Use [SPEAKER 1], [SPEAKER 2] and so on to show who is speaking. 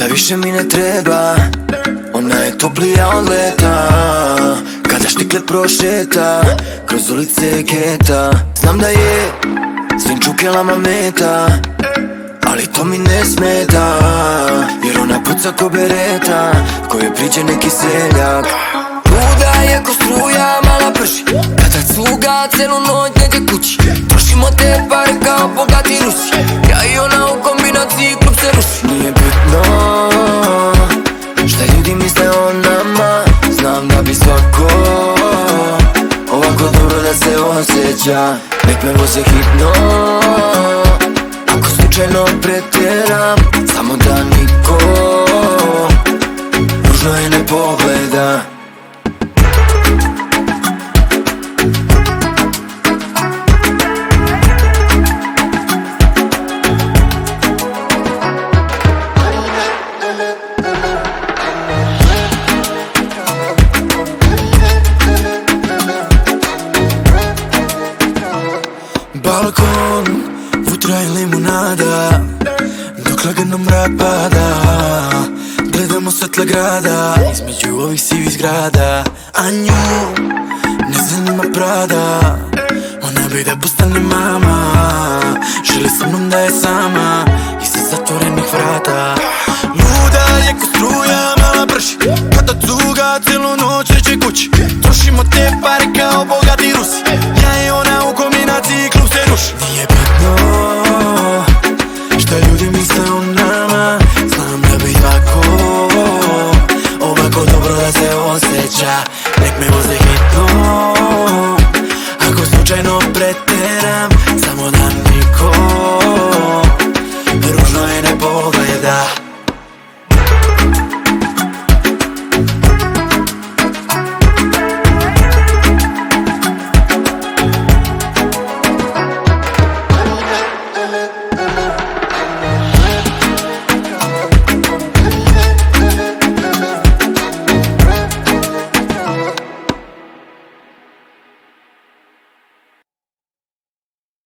[SPEAKER 1] više mi ne treba, ona je toplija od leta. Kada štiklet prošeta kroz ulice geta, znam da je svim čukelama meta, ali to mi ne smeta, jer ona puca ko bereta koje priđe neki seljak. Luda je ko struja, mala prši, kada cuga celu noć neđe kući. Trošimo te pare kao bogati Rusi, ja i ona u kombinaciji klub se ruši. Nije bitno šta ljudi misle o nama, znam da bi svako ovako dobro da se osjeća. Nek me voze hitno, ako slučajno pretjeram, samo da niko ružno je ne pogleda.
[SPEAKER 2] Balkon, vutra i limunada, dok lagano mrak pada. Gledamo svetla grada između ovih sivih zgrada, a nju ne zanima Prada. Ona bi da postane mama, želi sa mnom da je sama iza zatvorenih vrata. Luda je ko struja, mala prši, kada cuga celu noć neće kući. Trošimo te pare kao bogati Rusi, ja i ona u kombinaciji klub se ruši. Nije bitno šta ljudi misle o nama, znam da bi svako ovako dobro da se osjeća. Nek me voze hitno, ako slučajno pretjeram,